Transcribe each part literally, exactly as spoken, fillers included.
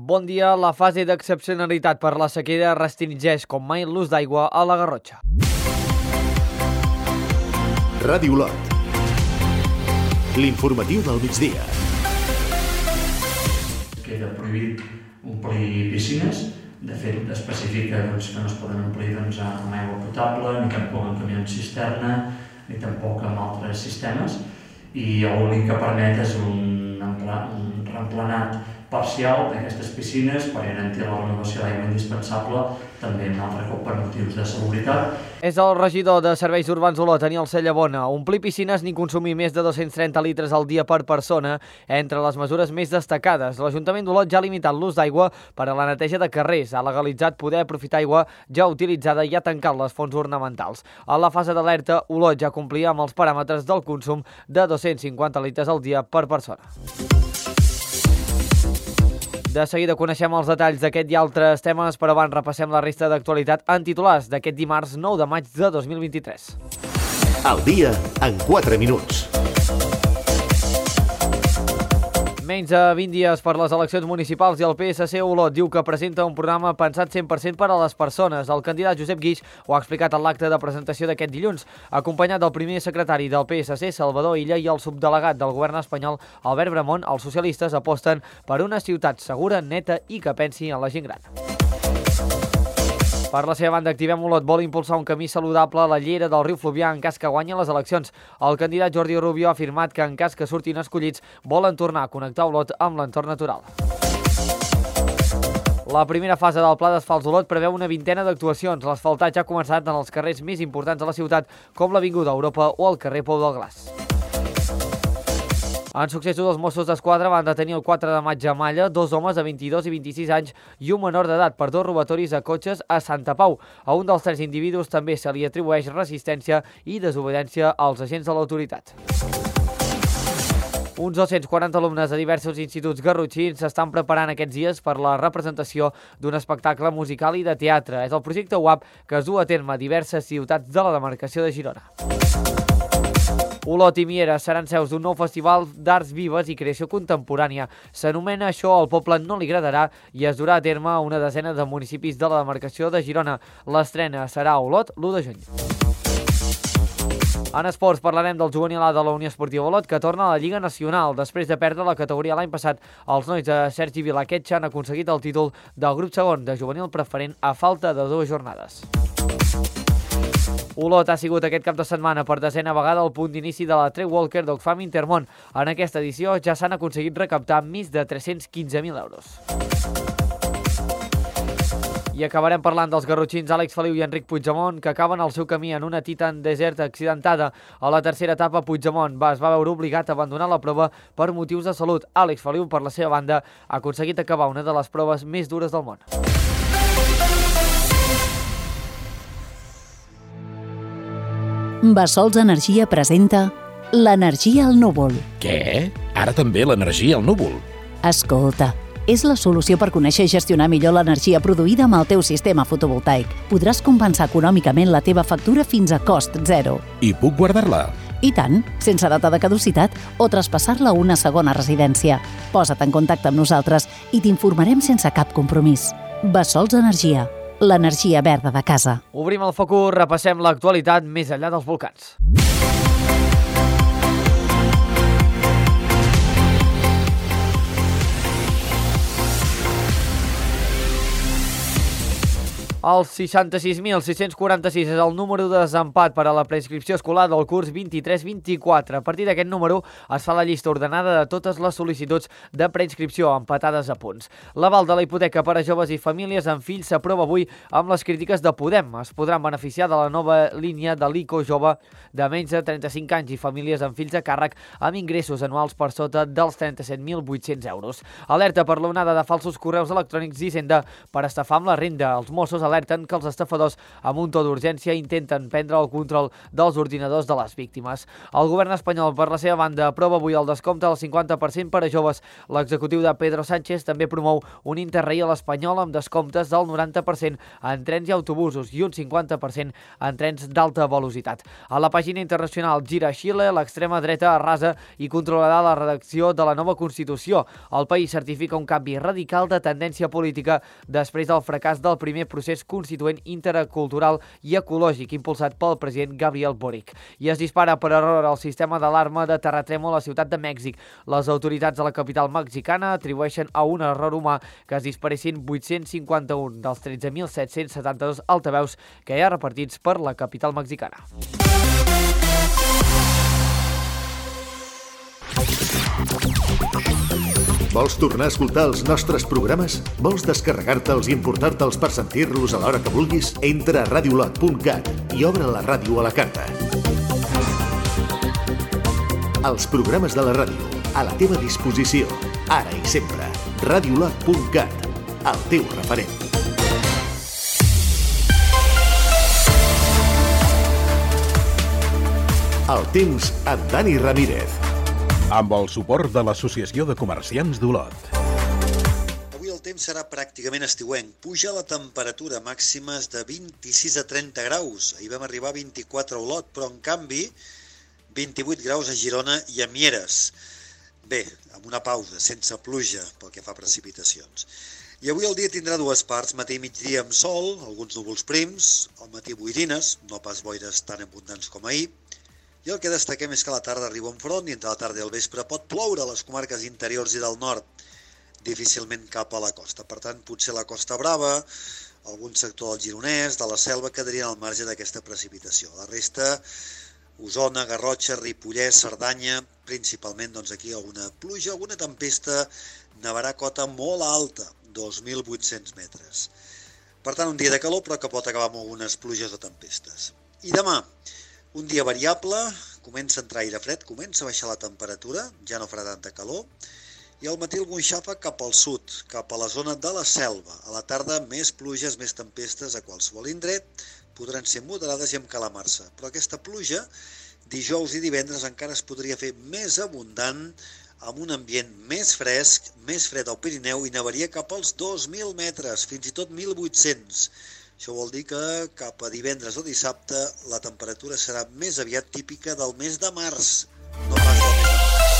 Bon dia. La fase d'excepcionalitat per la sequera restringeix com mai l'ús d'aigua a la Garrotxa. Ràdio Olot. L'informatiu del migdia. Queda prohibit omplir piscines. De fet, especifica doncs, que no es poden omplir doncs, amb aigua potable, ni tampoc amb camions cisterna, ni tampoc amb altres sistemes. I l'únic que permet és un, un remplenat parcial d'aquestes piscines per garantir la renovació d'aigua indispensable, també un altre cop per motius de salubritat. És el regidor de Serveis Urbans Olot, Daniel Cellabona. Omplir piscines ni consumir més de dos-cents trenta litres al dia per persona entre les mesures més destacades. L'Ajuntament d'Olot ja ha limitat l'ús d'aigua per a la neteja de carrers, ha legalitzat poder aprofitar aigua ja utilitzada i ha tancat les fonts ornamentals. A la fase d'alerta, Olot ja complia amb els paràmetres del consum de dos-cents cinquanta litres al dia per persona. De seguida coneixem els detalls d'aquest i altres temes, però abans repassem la resta d'actualitat en titulars d'aquest dimarts nou de maig de dos mil vint-i-tres. El dia en quatre minuts. Menys de vint dies per les eleccions municipals i el P S C Olot diu que presenta un programa pensat cent per cent per a les persones. El candidat Josep Guix ho ha explicat en l'acte de presentació d'aquest dilluns, acompanyat del primer secretari del P S C, Salvador Illa, i el subdelegat del govern espanyol, Albert Bramont. Els socialistes aposten per una ciutat segura, neta i que pensi en la gent gran. Per la seva banda, Activem Olot vol impulsar un camí saludable a la llera del riu Fluvià en cas que guanyi les eleccions. El candidat Jordi Rubio ha afirmat que en cas que surtin escollits volen tornar a connectar Olot amb l'entorn natural. La primera fase del Pla d'Asfalts Olot preveu una vintena d'actuacions. L'asfaltatge ha començat en els carrers més importants de la ciutat, com l'Avinguda Europa o el carrer Pou del Glaç. En successos, els Mossos d'Esquadra van detenir el quatre de maig a Malla dos homes de vint-i-dos i vint-i-sis anys i un menor d'edat per dos robatoris a cotxes a Santa Pau. A un dels tres individus també se li atribueix resistència i desobediència als agents de l'autoritat. Uns dos-cents quaranta alumnes de diversos instituts garrotxins s'estan preparant aquests dies per la representació d'un espectacle musical i de teatre. És el projecte U A P que es du a terme a diverses ciutats de la demarcació de Girona. Olot i Miera seran seus d'un nou festival d'arts vives i creació contemporània. S'anomena Això al poble no li agradarà i es durà a terme a una desena de municipis de la demarcació de Girona. L'estrena serà a Olot l'u de juny. En esports parlarem del juvenil A de la Unió Esportiva Olot, que torna a la Lliga Nacional. Després de perdre la categoria l'any passat, els nois de Sergi Vilaquetxa han aconseguit el títol del grup segon de juvenil preferent a falta de dues jornades. Olot ha sigut aquest cap de setmana per desena vegada el punt d'inici de la Trey Walker d'Oxfam Intermón. En aquesta edició ja s'han aconseguit recaptar més de tres-cents quinze mil euros. I acabarem parlant dels garrotxins Àlex Feliu i Enric Puigdemont, que acaben el seu camí en una Titan Desert accidentada. A la tercera etapa, Puigdemont va, es va veure obligat a abandonar la prova per motius de salut. Àlex Feliu, per la seva banda, ha aconseguit acabar una de les proves més dures del món. Bassols Energia presenta l'energia al núvol. Què? Ara també l'energia al núvol? Escolta, és la solució per conèixer i gestionar millor l'energia produïda amb el teu sistema fotovoltaic. Podràs compensar econòmicament la teva factura fins a cost zero. I puc guardar-la? I tant, sense data de caducitat o traspassar-la a una segona residència. Posa't en contacte amb nosaltres i t'informarem sense cap compromís. Bassols Energia, l'energia verda de casa. Obrim el focus, repassem l'actualitat més enllà dels volcans. El seixanta-sis mil sis-cents quaranta-sis és el número de desempat per a la preinscripció escolar del curs vint-i-tres vint-i-quatre. A partir d'aquest número es fa la llista ordenada de totes les sol·licituds de preinscripció empatades a punts. L'aval de la hipoteca per a joves i famílies amb fills s'aprova avui amb les crítiques de Podem. Es podran beneficiar de la nova línia de l'ICO jove de menys de trenta-cinc anys i famílies amb fills a càrrec amb ingressos anuals per sota dels trenta-set mil vuit-cents euros. Alerta per l'onada de falsos correus electrònics d'Hisenda per estafar amb la renda. Els Mossos alerten que els estafadors, amb un to d'urgència, intenten prendre el control dels ordinadors de les víctimes. El govern espanyol, per la seva banda, aprova avui el descompte del cinquanta per cent per a joves. L'executiu de Pedro Sánchez també promou un Interrail espanyol amb descomptes del noranta per cent en trens i autobusos i un cinquanta per cent en trens d'alta velocitat. A la pàgina internacional Gira Xile, l'extrema dreta arrasa i controlarà la redacció de la nova Constitució. El país certifica un canvi radical de tendència política després del fracàs del primer procés constituent intercultural i ecològic impulsat pel president Gabriel Boric. I es dispara per error el sistema d'alarma de terratrèmol a la ciutat de Mèxic. Les autoritats de la capital mexicana atribueixen a un error humà que es disparessin vuit-cents cinquanta-un dels tretze mil set-cents setanta-dos altaveus que hi ha repartits per la capital mexicana. Vols tornar a escoltar els nostres programes? Vols descarregar-te'ls i importar-te'ls per sentir-los a l'hora que vulguis? Entra a radiolot punt cat i obre la ràdio a la carta. Els programes de la ràdio, a la teva disposició, ara i sempre. radiolot punt cat, el teu referent. El temps amb Dani Ramírez. Amb el suport de l'Associació de Comerciants d'Olot. Avui el temps serà pràcticament estiuenc. Puja la temperatura màximes de vint-i-sis a trenta graus. Ahir vam arribar a vint-i-quatre a Olot, però en canvi vint-i-vuit graus a Girona i a Mieres. Bé, amb una pausa, sense pluja pel que fa a precipitacions. I avui el dia tindrà dues parts, matí i migdia amb sol, alguns núvols prims, al matí boirines, no pas boires tan abundants com ahir, i el que destaquem és que a la tarda arriba un front i entre la tarda i el vespre pot ploure a les comarques interiors i del nord, difícilment cap a la costa. Per tant, potser la Costa Brava, algun sector del Gironès, de la Selva, quedarien al marge d'aquesta precipitació. La resta, Osona, Garrotxa, Ripollès, Cerdanya, principalment doncs, aquí alguna pluja, alguna tempesta, nevarà cota molt alta, dos mil vuit-cents metres. Per tant, un dia de calor, però que pot acabar amb algunes pluges o tempestes. I demà, un dia variable, comença a entrar aire fred, comença a baixar la temperatura, ja no farà tanta calor, i al matí algun xàfec cap al sud, cap a la zona de la Selva. A la tarda, més pluges, més tempestes a qualsevol indret, podran ser moderades i amb calamarsa. Però aquesta pluja, dijous i divendres, encara es podria fer més abundant, amb un ambient més fresc, més fred al Pirineu i nevaria cap als dos mil metres, fins i tot mil vuit-cents. Això vol dir que cap a divendres o dissabte la temperatura serà més aviat típica del mes de març, no pas del mes de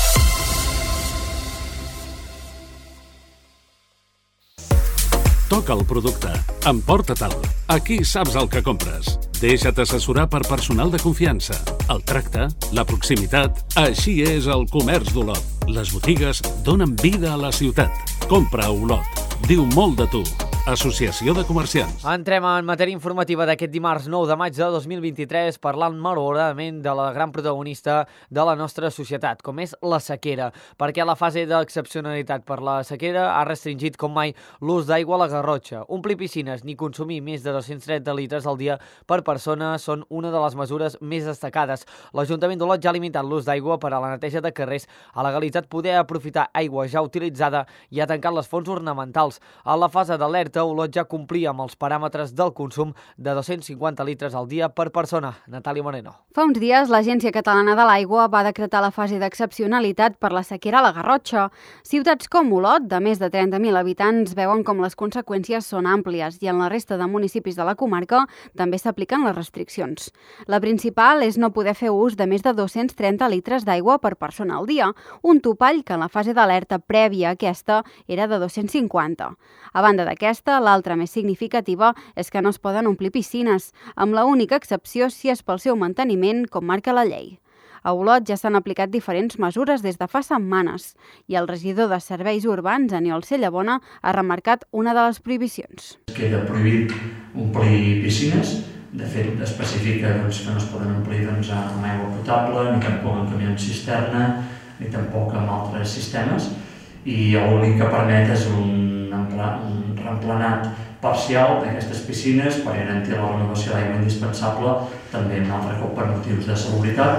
març. Toca el producte, emporta-te'l. Aquí saps el que compres. Deixa't assessorar per personal de confiança. El tracte, la proximitat, així és el comerç d'Olot. Les botigues donen vida a la ciutat. Compra a Olot. Diu molt de tu. Associació de Comerciants. Entrem en matèria informativa d'aquest dimarts nou de maig de dos mil vint-i-tres parlant malauradament de la gran protagonista de la nostra societat, com és la sequera, perquè la fase d'excepcionalitat per la sequera ha restringit com mai l'ús d'aigua a la Garrotxa. Omplir piscines ni consumir més de dos-cents trenta litres al dia per persona són una de les mesures més destacades. L'Ajuntament d'Olot ja ha limitat l'ús d'aigua per a la neteja de carrers, ha legalitzat poder aprofitar aigua ja utilitzada i ha tancat les fonts ornamentals. A la fase d'alerta, Olot ja complia amb els paràmetres del consum de dos-cents cinquanta litres al dia per persona. Natàlia Moreno. Fa uns dies, l'Agència Catalana de l'Aigua va decretar la fase d'excepcionalitat per la sequera a la Garrotxa. Ciutats com Olot, de més de trenta mil habitants, veuen com les conseqüències són àmplies i en la resta de municipis de la comarca també s'apliquen les restriccions. La principal és no poder fer ús de més de dos-cents trenta litres d'aigua per persona al dia, un topall que en la fase d'alerta prèvia a aquesta era de dos-cents cinquanta. A banda d'aquesta, l'altra més significativa és que no es poden omplir piscines, amb la única excepció si és pel seu manteniment, com marca la llei. A Olot ja s'han aplicat diferents mesures des de fa setmanes i el regidor de Serveis Urbans, Aniol Cellabona, ha remarcat una de les prohibicions. Queda prohibit omplir piscines, de fet especifica doncs, que no es poden omplir doncs, amb aigua potable, ni tampoc amb camions cisterna, ni tampoc amb altres sistemes, i l'únic que permet és un un remplenat parcial d'aquestes piscines per garantir la renovació d'aigua indispensable, també un altre cop per motius de salubritat.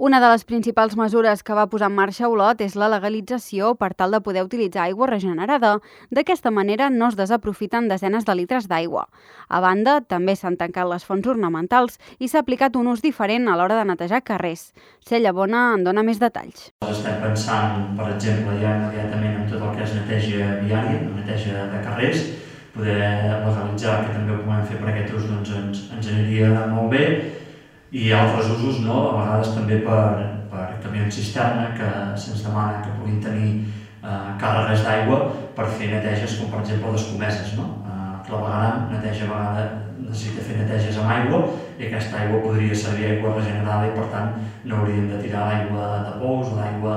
Una de les principals mesures que va posar en marxa Olot és la legalització per tal de poder utilitzar aigua regenerada. D'aquesta manera no es desaprofiten desenes de litres d'aigua. A banda, també s'han tancat les fonts ornamentals i s'ha aplicat un ús diferent a l'hora de netejar carrers. Cella Bona en dona més detalls. Estem pensant, per exemple, ja immediatament en tot el que és neteja viària, neteja de carrers, poder legalitzar, que també ho podem fer per aquest ús, doncs ens, ens aniria molt bé. I altres usos, no? A vegades també per, per camions cisterna que se'ns demana que puguin tenir eh, càrregues d'aigua per fer neteges com per exemple les comeses, no? Eh, clavegaram, neteja a vegades necessita fer neteges amb aigua i aquesta aigua podria servir aigua regenerada i per tant no hauríem de tirar l'aigua de pous o l'aigua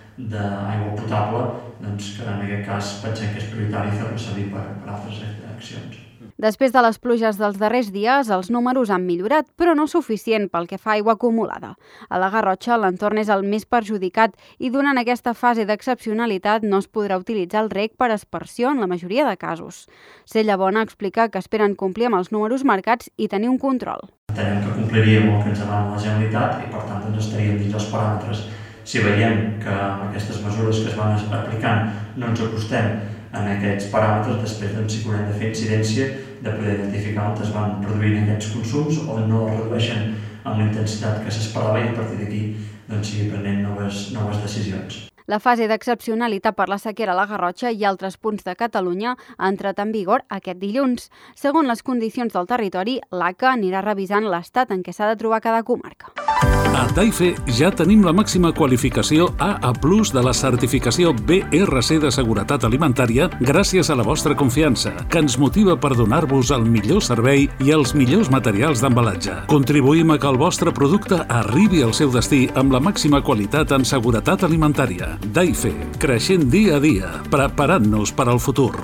d'aigua potable, doncs que en aquest cas pensem que és prioritari fer-lo servir per, per altres accions. Després de les pluges dels darrers dies, els números han millorat, però no suficient pel que fa a aigua acumulada. A la Garrotxa, l'entorn és el més perjudicat i durant aquesta fase d'excepcionalitat no es podrà utilitzar el reg per aspersió en la majoria de casos. Cella Bona explica que esperen complir amb els números marcats i tenir un control. Entenem que compliríem el que ens demana la Generalitat i per tant doncs, estaríem dins els paràmetres. Si veiem que amb aquestes mesures que es van aplicant no ens acostem en aquests paràmetres, després doncs, sí que haurem de fer incidència de poder identificar on es van produint aquests consums o no es redueixen amb la intensitat que s'esperava i a partir d'aquí doncs, sigui prenent noves, noves decisions. La fase d'excepcionalitat per la sequera a la Garrotxa i altres punts de Catalunya ha entrat en vigor aquest dilluns. Segons les condicions del territori, l'A C A anirà revisant l'estat en què s'ha de trobar cada comarca. A Taife ja tenim la màxima qualificació A A plus de la certificació B R C de seguretat alimentària gràcies a la vostra confiança, que ens motiva per donar-vos el millor servei i els millors materials d'embalatge. Contribuïm a que el vostre producte arribi al seu destí amb la màxima qualitat en seguretat alimentària. Taife, creixent dia a dia, preparant-nos per al futur.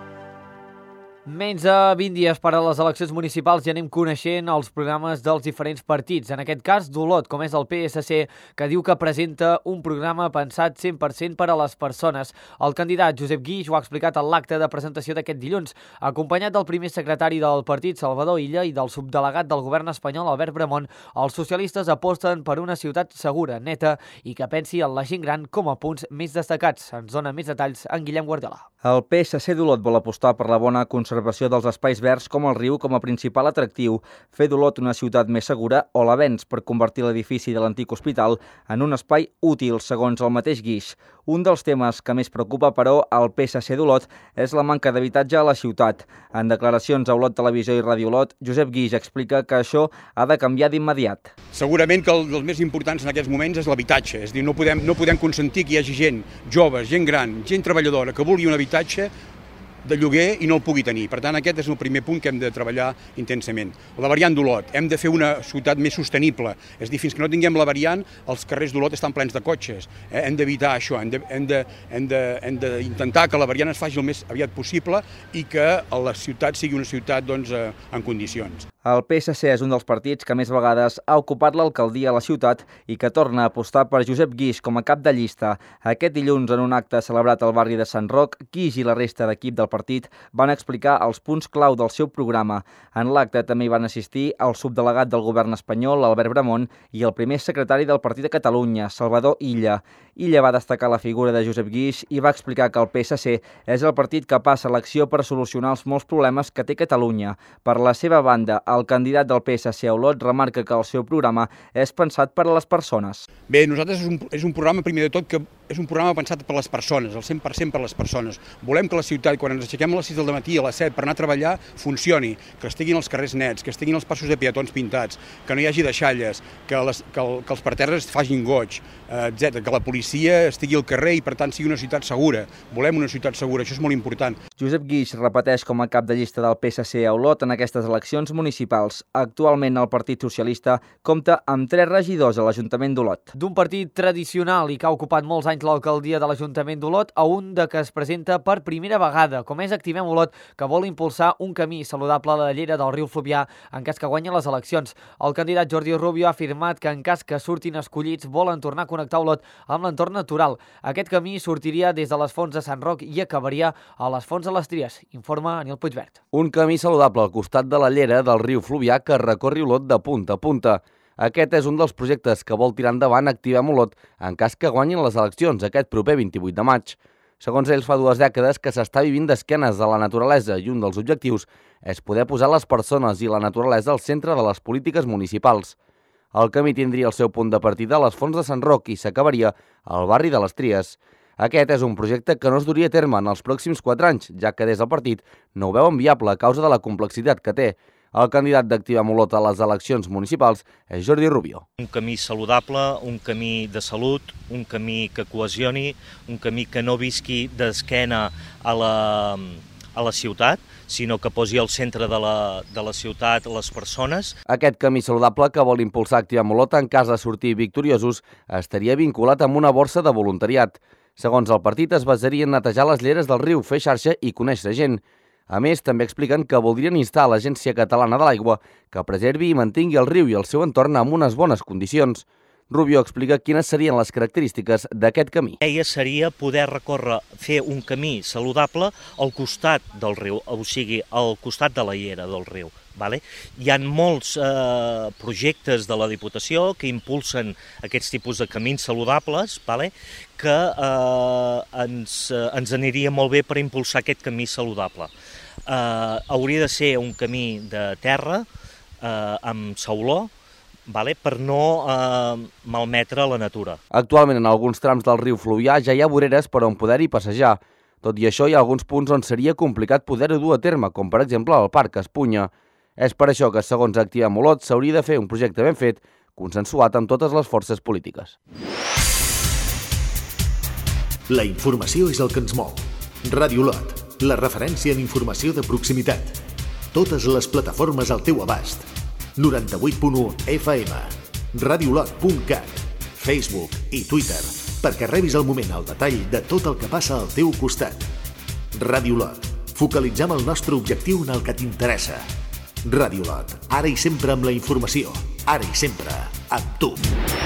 Menys de vint dies per a les eleccions municipals i anem coneixent els programes dels diferents partits. En aquest cas, d'Olot, com és el P S C, que diu que presenta un programa pensat cent per cent per a les persones. El candidat Josep Guix ho ha explicat en l'acte de presentació d'aquest dilluns, acompanyat del primer secretari del partit, Salvador Illa, i del subdelegat del govern espanyol, Albert Bramont. Els socialistes aposten per una ciutat segura, neta i que pensi en la gent gran com a punts més destacats. Ens dona més detalls en Guillem Guardiola. El P S C d'Olot vol apostar per la bona conservació dels espais verds com el riu com a principal atractiu, fer d'Olot una ciutat més segura o l'avenç per convertir l'edifici de l'antic hospital en un espai útil, segons el mateix Guix. Un dels temes que més preocupa, però, al P S C d'Olot és la manca d'habitatge a la ciutat. En declaracions a Olot Televisió i Ràdio Olot, Josep Guix explica que això ha de canviar d'immediat. Segurament que el dels més importants en aquests moments és l'habitatge. És a dir, no podem, no podem consentir que hi hagi gent, joves, gent gran, gent treballadora, que vulgui un habitatge de lloguer i no el pugui tenir. Per tant, aquest és el primer punt que hem de treballar intensament. La variant d'Olot. Hem de fer una ciutat més sostenible. És dir, fins que no tinguem la variant, els carrers d'Olot estan plens de cotxes. Eh? Hem d'evitar això. Hem de, hem de, hem de, hem d'intentar que la variant es faci el més aviat possible i que la ciutat sigui una ciutat doncs, en condicions. El P S C és un dels partits que més vegades ha ocupat l'alcaldia a la ciutat i que torna a apostar per Josep Guix com a cap de llista. Aquest dilluns, en un acte celebrat al barri de Sant Roc, Guix i la resta d'equip del partit van explicar els punts clau del seu programa. En l'acte també hi van assistir el subdelegat del govern espanyol, Albert Bramont, i el primer secretari del Partit de Catalunya, Salvador Illa. Illa va destacar la figura de Josep Guix i va explicar que el P S C és el partit que passa a l'acció per solucionar els molts problemes que té Catalunya. Per la seva banda, el candidat del P S C a Olot remarca que el seu programa és pensat per a les persones. Bé, nosaltres és un, és un programa, primer de tot, que és un programa pensat per a les persones, el cent per cent per a les persones. Volem que la ciutat, quan ens aixequem a les sis del matí a les set per anar a treballar, funcioni, que estiguin els carrers nets, que estiguin els passos de peatons pintats, que no hi hagi deixalles, que, les, que, el, que els parterres facin goig, eh, etcètera, que la policia estigui al carrer i, per tant, sigui una ciutat segura. Volem una ciutat segura, això és molt important. Josep Guix repeteix com a cap de llista del P S C a Olot en aquestes eleccions municipals. Actualment el Partit Socialista compta amb tres regidors a l'Ajuntament d'Olot. D'un partit tradicional i que ha ocupat molts anys l'alcaldia de l'Ajuntament d'Olot a un de que es presenta per primera vegada, com és Activem Olot, que vol impulsar un camí saludable a la llera del riu Fluvià en cas que guanyi les eleccions. El candidat Jordi Rubio ha afirmat que en cas que surtin escollits volen tornar a connectar Olot amb l'entorn natural. Aquest camí sortiria des de les fonts de Sant Roc i acabaria a les fonts de les Tries, informa Anil Puigvert. Un camí saludable al costat de la llera del riu Fluvià que recorri Olot de punta a punta. Aquest és un dels projectes que vol tirar endavant Activem Olot en cas que guanyin les eleccions aquest proper vint-i-vuit de maig. Segons ells, fa dues dècades que s'està vivint d'esquenes a la naturalesa i un dels objectius és poder posar les persones i la naturalesa al centre de les polítiques municipals. El camí tindria el seu punt de partida a les Fonts de Sant Roc i s'acabaria al barri de les Tries. Aquest és un projecte que no es duria a terme en els pròxims quatre anys, ja que des del partit no ho veuen viable a causa de la complexitat que té. El candidat d'Activem Olot a les eleccions municipals és Jordi Rubio. Un camí saludable, un camí de salut, un camí que cohesioni, un camí que no visqui d'esquena a la, a la ciutat, sinó que posi al centre de la, de la ciutat les persones. Aquest camí saludable que vol impulsar Activem Olot en cas de sortir victoriosos estaria vinculat amb una borsa de voluntariat. Segons el partit, es basaria en netejar les lleres del riu, fer xarxa i conèixer gent. A més, també expliquen que voldrien instar a l'Agència Catalana de l'Aigua que preservi i mantingui el riu i el seu entorn amb unes bones condicions. Rubio explica quines serien les característiques d'aquest camí. Ella seria poder recórrer, fer un camí saludable al costat del riu, o sigui, al costat de la llera del riu. Vale? Hi ha molts eh, projectes de la Diputació que impulsen aquests tipus de camins saludables, vale? que eh, ens, eh, ens aniria molt bé per impulsar aquest camí saludable. Eh, hauria de ser un camí de terra eh, amb sauló, vale? per no eh, malmetre la natura. Actualment en alguns trams del riu Fluvià ja hi ha voreres per on poder-hi passejar. Tot i això, hi ha alguns punts on seria complicat poder-ho dur a terme, com per exemple el Parc Espunya. És per això que, segons Activem Olot, s'hauria de fer un projecte ben fet, consensuat amb totes les forces polítiques. La informació és el que ens mou. Ràdio Olot, la referència en informació de proximitat. Totes les plataformes al teu abast. noranta-vuit punt u F M, radiolot punt cat, Facebook i Twitter, perquè rebis al moment el detall de tot el que passa al teu costat. Ràdio Olot, focalitzem el nostre objectiu en el que t'interessa. Ràdio Olot, ara i sempre amb la informació, ara i sempre amb tu.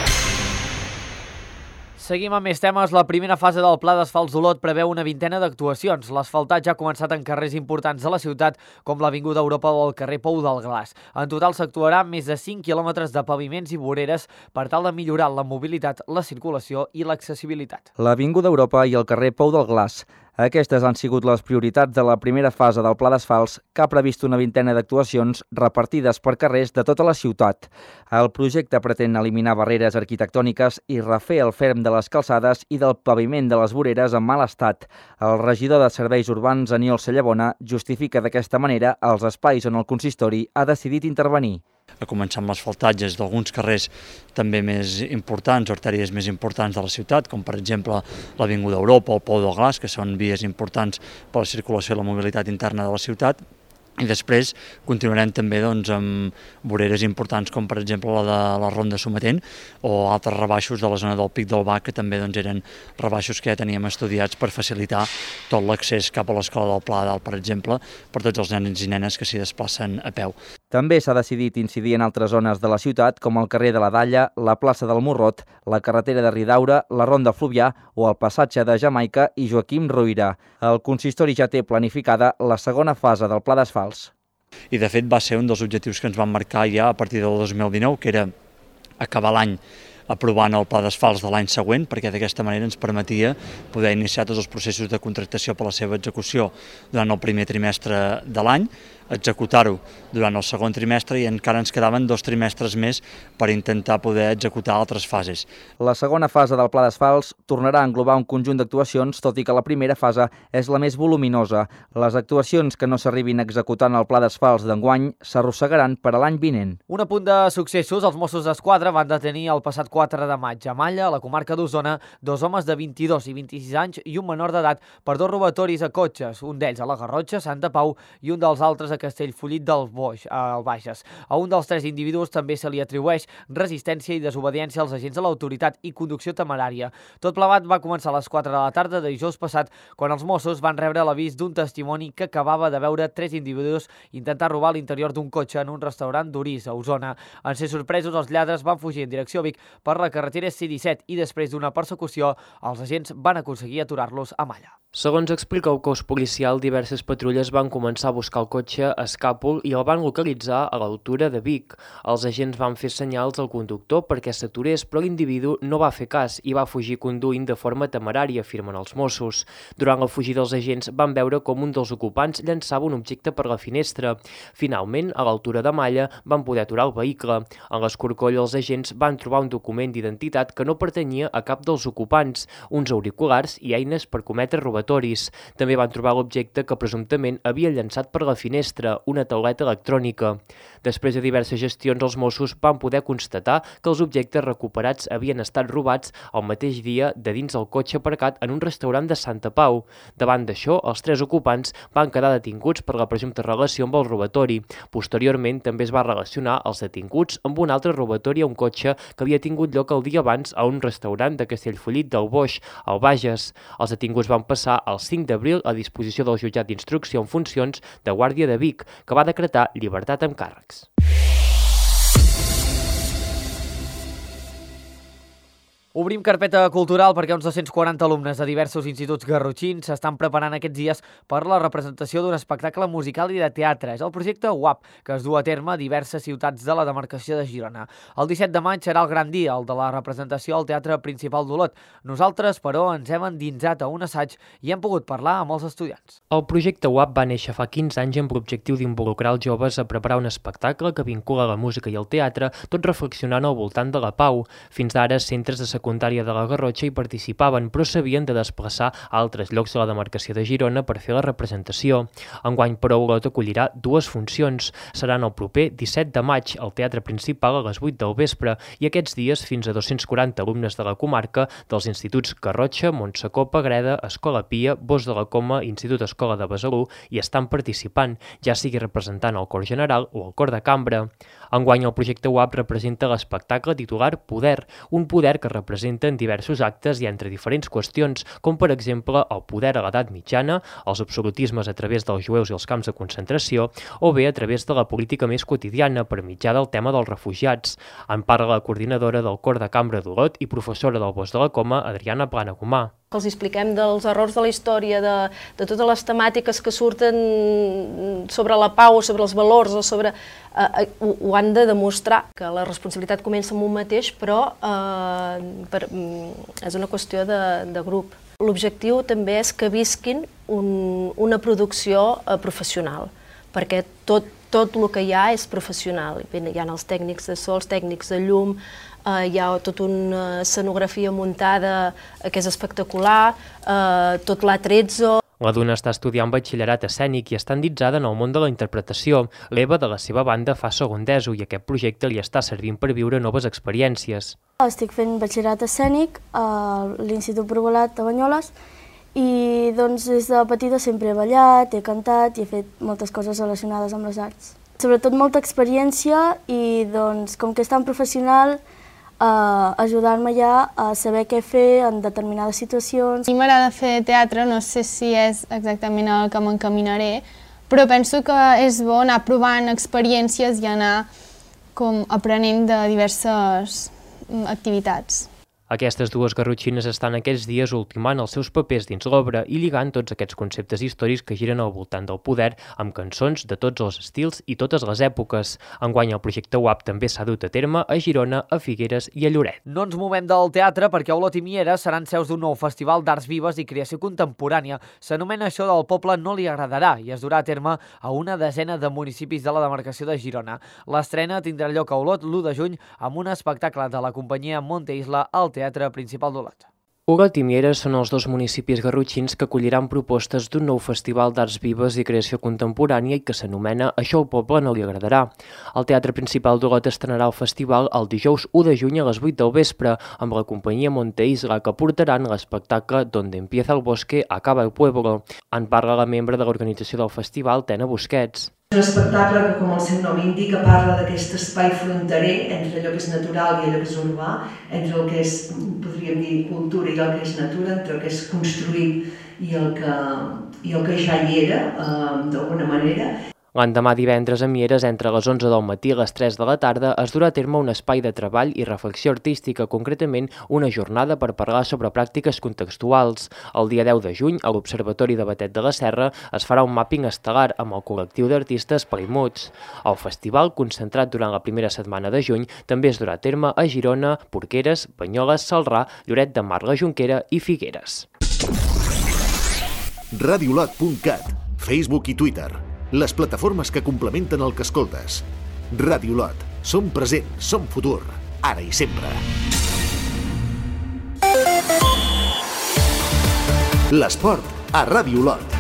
Seguim amb més temes. La primera fase del Pla d'Asfalts d'Olot preveu una vintena d'actuacions. L'asfaltat ja ha començat en carrers importants de la ciutat, com l'Avinguda Europa o el carrer Pou del Glaç. En total s'actuarà més de cinc quilòmetres de paviments i voreres per tal de millorar la mobilitat, la circulació i l'accessibilitat. L'Avinguda Europa i el carrer Pou del Glaç. Aquestes han sigut les prioritats de la primera fase del Pla d'Asfalts, que ha previst una vintena d'actuacions repartides per carrers de tota la ciutat. El projecte pretén eliminar barreres arquitectòniques i refer el ferm de les calçades i del paviment de les voreres en mal estat. El regidor de Serveis Urbans, Aniol Cellabona, justifica d'aquesta manera els espais on el consistori ha decidit intervenir. A començar amb l'asfaltatges d'alguns carrers també més importants, artèries més importants de la ciutat, com per exemple l'Avinguda Europa o el Pou del Glaç, que són vies importants per a la circulació i la mobilitat interna de la ciutat. I després continuarem també doncs, amb voreres importants com per exemple la de la Ronda Sometent o altres rebaixos de la zona del Pic del Bac, que també doncs, eren rebaixos que ja teníem estudiats per facilitar tot l'accés cap a l'escola del Pla Dalt, per exemple, per tots els nens i nenes que s'hi desplacen a peu. També s'ha decidit incidir en altres zones de la ciutat, com el carrer de la Dalla, la plaça del Morrot, la carretera de Ridaura, la Ronda Fluvià o el passatge de Jamaica i Joaquim Roirà. El consistori ja té planificada la segona fase del Pla d'Asfalts. I de fet va ser un dels objectius que ens van marcar ja a partir del dos mil dinou, que era acabar l'any aprovant el pla d'asfalts de l'any següent, perquè d'aquesta manera ens permetia poder iniciar tots els processos de contractació per a la seva execució durant el primer trimestre de l'any, executar-ho durant el segon trimestre i encara ens quedaven dos trimestres més per intentar poder executar altres fases. La segona fase del Pla d'Asfalts tornarà a englobar un conjunt d'actuacions, tot i que la primera fase és la més voluminosa. Les actuacions que no s'arribin a executar en el Pla d'Asfalts d'enguany s'arrossegaran per a l'any vinent. Un apunt de successos, els Mossos d'Esquadra van detenir el passat quatre de maig a Malla, a la comarca d'Osona, dos homes de vint-i-dos i vint-i-sis anys i un menor d'edat per dos robatoris a cotxes, un d'ells a la Garrotxa, Santa Pau, i un dels altres a Castellfollit del Boix, al Baixes. A un dels tres individus també se li atribueix resistència i desobediència als agents de l'autoritat i conducció temerària. Tot plegat va començar a les quatre de la tarda de dijous passat, quan els Mossos van rebre l'avís d'un testimoni que acabava de veure tres individus intentar robar l'interior d'un cotxe en un restaurant d'Orís, a Osona. En ser sorpresos, els lladres van fugir en direcció a Vic per la carretera C disset i després d'una persecució, els agents van aconseguir aturar-los a Malla. Segons explica el cos policial, diverses patrulles van començar a buscar el cotxe cotxe escàpol i el van localitzar a l'altura de Vic. Els agents van fer senyals al conductor perquè s'aturés, però l'individu no va fer cas i va fugir conduint de forma temerària, afirmen els Mossos. Durant la fugida els agents van veure com un dels ocupants llançava un objecte per la finestra. Finalment, a l'altura de Malla, van poder aturar el vehicle. En l'escorcoll, els agents van trobar un document d'identitat que no pertanyia a cap dels ocupants, uns auriculars i eines per cometre robatoris. També van trobar l'objecte que presumptament havia llançat per la finestra, una tauleta electrònica. Després de diverses gestions, els Mossos van poder constatar que els objectes recuperats havien estat robats el mateix dia de dins el cotxe aparcat en un restaurant de Santa Pau. Davant d'això, els tres ocupants van quedar detinguts per la presumpta relació amb el robatori. Posteriorment, també es va relacionar els detinguts amb un altre robatori a un cotxe que havia tingut lloc el dia abans a un restaurant de Castellfollit del Boix, al Bages. Els detinguts van passar el cinc d'abril a disposició del jutjat d'instrucció en funcions de Guàrdia de Vic, que va decretar llibertat amb càrrecs. Obrim carpeta cultural perquè uns dos-cents quaranta alumnes de diversos instituts garrotxins s'estan preparant aquests dies per la representació d'un espectacle musical i de teatre. És el projecte U A P, que es du a terme a diverses ciutats de la demarcació de Girona. El disset de maig serà el gran dia, el de la representació al Teatre Principal d'Olot. Nosaltres, però, ens hem endinsat a un assaig i hem pogut parlar amb els estudiants. El projecte U A P va néixer fa quinze anys amb l'objectiu d'involucrar els joves a preparar un espectacle que vincula la música i el teatre, tot reflexionant al voltant de la pau. Fins ara, centres de secundària de la Garrotxa hi participaven, però s'havien de desplaçar a altres llocs de la demarcació de Girona per fer la representació. Enguany, però, Olot acollirà dues funcions. Seran el proper disset de maig al Teatre Principal a les vuit del vespre i aquests dies fins a dos-cents quaranta alumnes de la comarca dels instituts Garrotxa, Montsecopa, Greda, Escola Pia, Bos de la Coma, Institut Escola de Besalú hi estan participant, ja sigui representant el cor general o el cor de cambra. Enguany, el projecte U A P representa l'espectacle titular Poder, un poder que representa en diversos actes i entre diferents qüestions, com per exemple el poder a l'edat mitjana, els absolutismes a través dels jueus i els camps de concentració, o bé a través de la política més quotidiana per mitjà del tema dels refugiats. En parla la coordinadora del cor de cambra d'Olot i professora del Bos de la Coma, Adriana Planagumà. Que els expliquem dels errors de la història, de, de totes les temàtiques que surten sobre la pau, sobre els valors, o sobre, eh, ho, ho han de demostrar, que la responsabilitat comença amb un mateix, però eh, per, és una qüestió de, de grup. L'objectiu també és que visquin un, una producció eh, professional, perquè tot, tot el que hi ha és professional. Hi ha els tècnics de so, els tècnics de llum, Uh, hi ha tota una escenografia muntada uh, que és espectacular, uh, tot l'Atrezzo. La Duna està estudiant batxillerat escènic i està endinsada en el món de la interpretació. L'Eva, de la seva banda, fa segon d'ESO i aquest projecte li està servint per viure noves experiències. Estic fent batxillerat escènic a l'Institut Provolat de Banyoles i doncs, des de petita sempre he ballat, he cantat i he fet moltes coses relacionades amb les arts. Sobretot molta experiència i doncs, com que és tan professional, Uh, ajudar-me ja a saber què fer en determinades situacions. A mi m'agrada fer teatre, no sé si és exactament el que m'encaminaré, però penso que és bo anar provant experiències i anar com aprenent de diverses activitats. Aquestes dues garrotxines estan aquests dies ultimant els seus papers dins l'obra i lligant tots aquests conceptes històrics que giren al voltant del poder amb cançons de tots els estils i totes les èpoques. Enguany el projecte U A P també s'ha dut a terme a Girona, a Figueres i a Lloret. No ens movem del teatre perquè Olot i Mieres seran seus d'un nou festival d'arts vives i creació contemporània. S'anomena Això del poble no li agradarà i es durà a terme a una desena de municipis de la demarcació de Girona. L'estrena tindrà lloc a Olot l'u de juny amb un espectacle de la companyia Monte Isla al Teatre Principal d'Olot. Olot i Mieres són els dos municipis garrotxins que acolliran propostes d'un nou festival d'arts vives i creació contemporània i que s'anomena Això al poble no li agradarà. El Teatre Principal d'Olot estrenarà el festival el dijous u de juny a les vuit del vespre amb la companyia Monte Isla, que portaran l'espectacle Donde empieza el bosque acaba el pueblo. En parla la membre de l'organització del festival, Tena Busquets. És un espectacle que, com el seu nom indica, parla d'aquest espai fronterer entre allò que és natural i allò que és urbà, entre el que és, podríem dir, cultura i el que és natura, entre el que és construït i el que, i el que ja hi era, eh, d'alguna manera. L'endemà divendres a Mieres, entre les onze del matí i les tres de la tarda, es durà a terme un espai de treball i reflexió artística, concretament una jornada per parlar sobre pràctiques contextuals. El dia deu de juny, a l'Observatori de Batet de la Serra, es farà un màpping estel·lar amb el col·lectiu d'artistes Palimuts. El festival, concentrat durant la primera setmana de juny, també es durà a terme a Girona, Porqueres, Banyoles, Celrà, Lloret de Mar, la Jonquera i Figueres. radiolot punt cat, Facebook i Twitter, les plataformes que complementen el que escoltes. Radiolot, som present, som futur, ara i sempre. L'esport a Radiolot.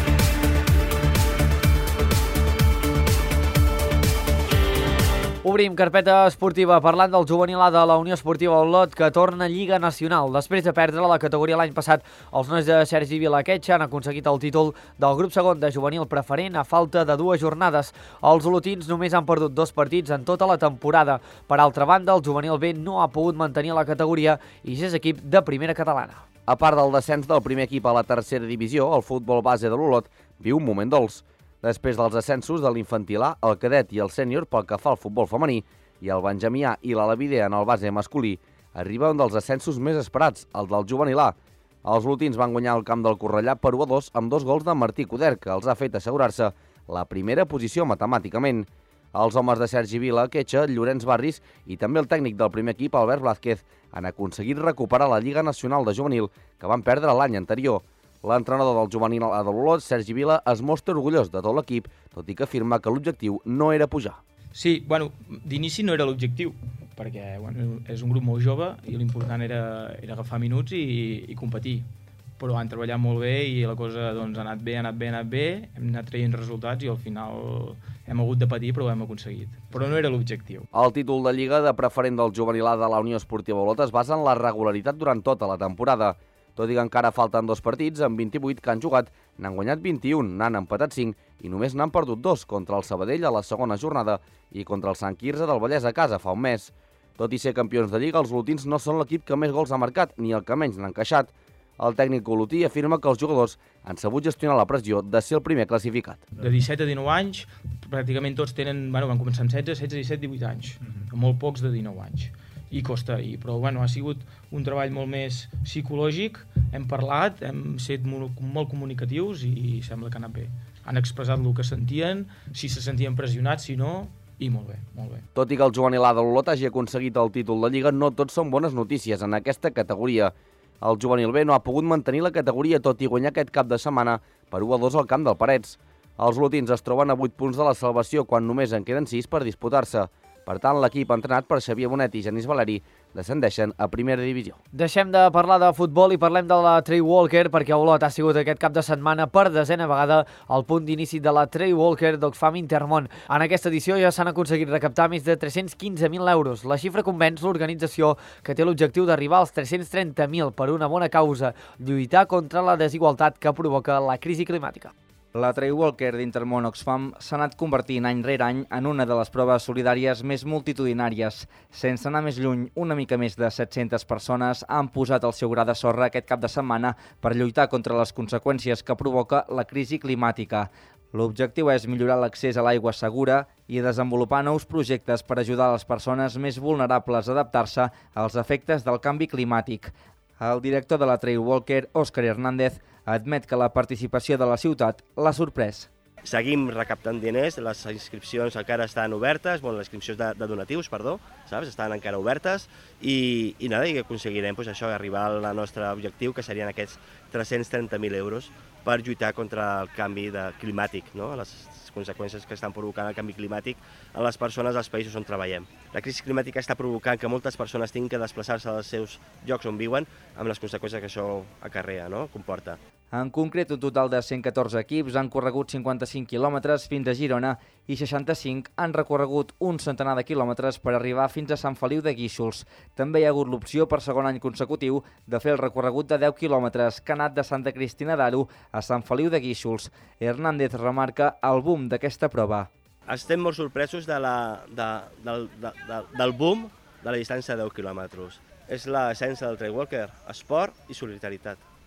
Obrim carpeta esportiva parlant del juvenil A de la Unió Esportiva Olot, que torna a Lliga Nacional. Després de perdre la categoria l'any passat, els nois de Sergi Vilaquetxa han aconseguit el títol del grup segon de juvenil preferent a falta de dues jornades. Els olotins només han perdut dos partits en tota la temporada. Per altra banda, el juvenil B no ha pogut mantenir la categoria i ja és equip de primera catalana. A part del descens del primer equip a la tercera divisió, el futbol base de l'Olot viu un moment dolç. Després dels ascensos de l'infantil A, el cadet i el sènior pel que fa al futbol femení i el benjamí A i l'Alavidea en el base masculí, arriba un dels ascensos més esperats, el del juvenil A. Els olotins van guanyar el camp del Correllà per u a dos amb dos gols de Martí Coder, que els ha fet assegurar-se la primera posició matemàticament. Els homes de Sergi Vila, Quetxa, Llorenç Barris i també el tècnic del primer equip, Albert Blázquez, han aconseguit recuperar la Lliga Nacional de Juvenil, que van perdre l'any anterior. L'entrenador del juvenil A de l'Olot, Sergi Vila, es mostra orgullós de tot l'equip, tot i que afirma que l'objectiu no era pujar. Sí, bueno, d'inici no era l'objectiu, perquè bueno, és un grup molt jove i l'important era, era agafar minuts i, i competir. Però han treballat molt bé i la cosa doncs, ha anat bé, ha anat bé, ha anat bé, hem anat traient resultats i al final hem hagut de patir però ho hem aconseguit. Però no era l'objectiu. El títol de Lliga de preferent del juvenil A de la Unió Esportiva Olot es basa en la regularitat durant tota la temporada. Tot i que encara falten dos partits, amb vint-i-vuit que han jugat, n'han guanyat vint-i-un, n'han empatat cinc i només n'han perdut dos, contra el Sabadell a la segona jornada i contra el Sant Quirze del Vallès a casa fa un mes. Tot i ser campions de Lliga, els olotins no són l'equip que més gols ha marcat ni el que menys n'ha encaixat. El tècnic olotí afirma que els jugadors han sabut gestionar la pressió de ser el primer classificat. De disset a dinou anys, pràcticament tots tenen, bueno, van començar amb setze, setze, disset, divuit anys, amb molt pocs de dinou anys. I costa, i, però bueno, ha sigut un treball molt més psicològic, hem parlat, hem estat molt comunicatius i sembla que ha anat bé. Han expressat el que sentien, si se sentien pressionats, si no, i molt bé, molt bé. Tot i que el juvenil A de l'Olot hagi aconseguit el títol de Lliga, no tots són bones notícies en aquesta categoria. El juvenil B no ha pogut mantenir la categoria tot i guanyar aquest cap de setmana per u a dos al camp del Parets. Els olotins es troben a vuit punts de la salvació quan només en queden sis per disputar-se. Per tant, l'equip entrenat per Xavier Bonet i Genís Valeri descendeixen a primera divisió. Deixem de parlar de futbol i parlem de la Trail Walker, perquè Olot ha sigut aquest cap de setmana per desena vegada el punt d'inici de la Trail Walker d'Ocfam Intermón. En aquesta edició ja s'han aconseguit recaptar més de tres-cents quinze mil euros. La xifra convenç l'organització, que té l'objectiu d'arribar als tres-cents trenta mil per una bona causa, lluitar contra la desigualtat que provoca la crisi climàtica. La Trail Walker d'Intermón Oxfam s'ha anat convertint any rere any en una de les proves solidàries més multitudinàries. Sense anar més lluny, una mica més de set-centes persones han posat el seu gra de sorra aquest cap de setmana per lluitar contra les conseqüències que provoca la crisi climàtica. L'objectiu és millorar l'accés a l'aigua segura i desenvolupar nous projectes per ajudar les persones més vulnerables a adaptar-se als efectes del canvi climàtic. El director de la Trail Walker, Òscar Hernández, admet que la participació de la ciutat l'ha sorprès. Seguim recaptant diners, les inscripcions encara estan obertes, bueno, les inscripcions de, de donatius, perdó, saps? Estan encara obertes i, i nada, i aconseguirem pues, això, arribar al nostre objectiu, que serien aquests tres-cents trenta mil euros per lluitar contra el canvi de, climàtic, no? Les conseqüències que estan provocant el canvi climàtic a les persones als països on treballem. La crisi climàtica està provocant que moltes persones tinguin que desplaçar-se dels seus llocs on viuen amb les conseqüències que això acarrea, no? Comporta. En concret, un total de cent catorze equips han corregut cinquanta-cinc quilòmetres fins a Girona i seixanta-cinc han recorregut un centenar de quilòmetres per arribar fins a Sant Feliu de Guíxols. També hi ha hagut l'opció per segon any consecutiu de fer el recorregut de deu quilòmetres que ha anat de Santa Cristina d'Aro a Sant Feliu de Guíxols. Hernández remarca el boom d'aquesta prova. Estem molt sorpresos de la, de, de, de, de, del boom de la distància de deu quilòmetres. És l'essència del Trail Walker, esport i solidaritat.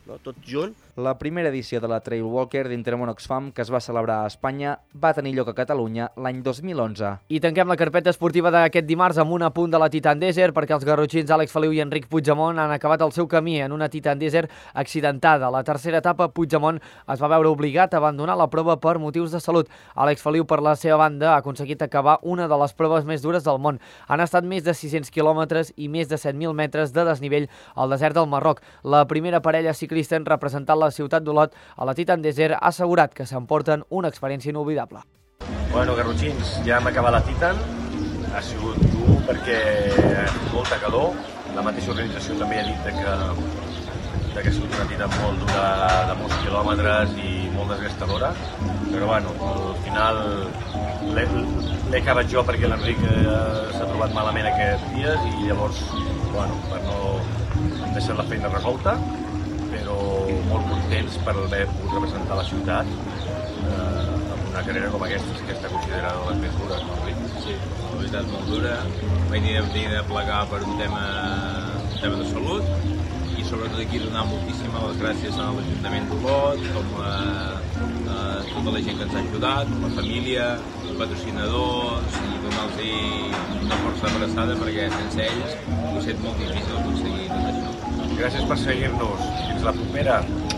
no? Tot junt. La primera edició de la Trail Walker d'Intermón Oxfam, que es va celebrar a Espanya, va tenir lloc a Catalunya l'any dos mil onze. I tanquem la carpeta esportiva d'aquest dimarts amb un apunt de la Titan Desert, perquè els garrotxins Àlex Feliu i Enric Puigdemont han acabat el seu camí en una Titan Desert accidentada. La tercera etapa, Puigdemont es va veure obligat a abandonar la prova per motius de salut. Àlex Feliu, per la seva banda, ha aconseguit acabar una de les proves més dures del món. Han estat més de sis-cents quilòmetres i més de set mil metres de desnivell al desert del Marroc. La primera parella ciclista en representar la ciutat d'Olot a la Titan Desert ha assegurat que s'emporten una experiència inolvidable. Bueno, garrotxins, ja hem acabat la Titan. Ha sigut dur perquè molta calor. La mateixa organització també ha dit que, que ha sigut una Titan molt dura, de molts quilòmetres i molt desgastadora. Però bueno, al final l'he acabat jo perquè l'Enric s'ha trobat malament aquests dies i llavors, bueno, per no deixar la feina resolta, però molt contents per haver pogut representar la ciutat eh, amb una carrera com aquesta, que està considerada les més dures, no, Enric? Sí, la veritat molt dura. Vaig dir de plegar per un tema, un tema de salut i sobretot aquí donar moltíssimes les gràcies a l'Ajuntament d'Olot, com a, a tota la gent que ens ha ajudat, com a família, patrocinadors, i donar-los una força abraçada perquè sense ells ho ha estat molt difícil aconseguir tot això. Gràcies per seguir-nos. Fins la propera.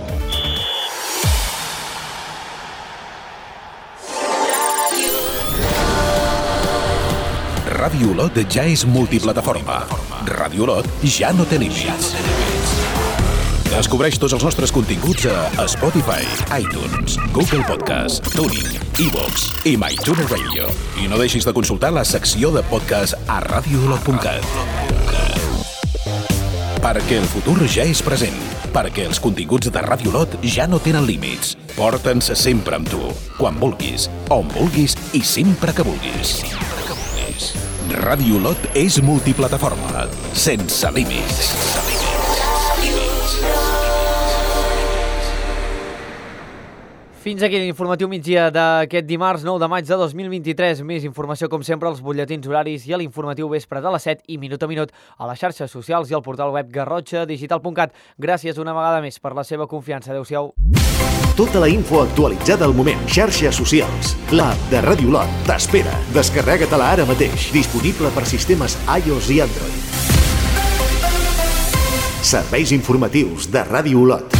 Ràdio Olot ja és multiplataforma. Ràdio Olot ja no té límits. Descobreix tots els nostres continguts a Spotify, iTunes, Google Podcast, TuneIn, iVoox i MyTuner Radio. I no deixis de consultar la secció de podcast a radio olot punt cat. Perquè el futur ja és present. Perquè els continguts de Ràdio Olot ja no tenen límits. Porta'ns sempre amb tu, quan vulguis, on vulguis i sempre que vulguis. Ràdio Olot és multiplataforma, sense límits. Fins aquí l'informatiu migdia d'aquest dimarts nou de maig de dos mil vint-i-tres. Més informació, com sempre, als butlletins horaris i a l'informatiu vespre de les set i minut a minut a les xarxes socials i al portal web garrotxa digital punt cat. Gràcies una vegada més per la seva confiança. Adéu-siau. Tota la info actualitzada al moment. Xarxes socials. L'app de Ràdio Olot t'espera. Descarrega-te-la ara mateix. Disponible per sistemes iOS i Android. Serveis informatius de Ràdio Olot.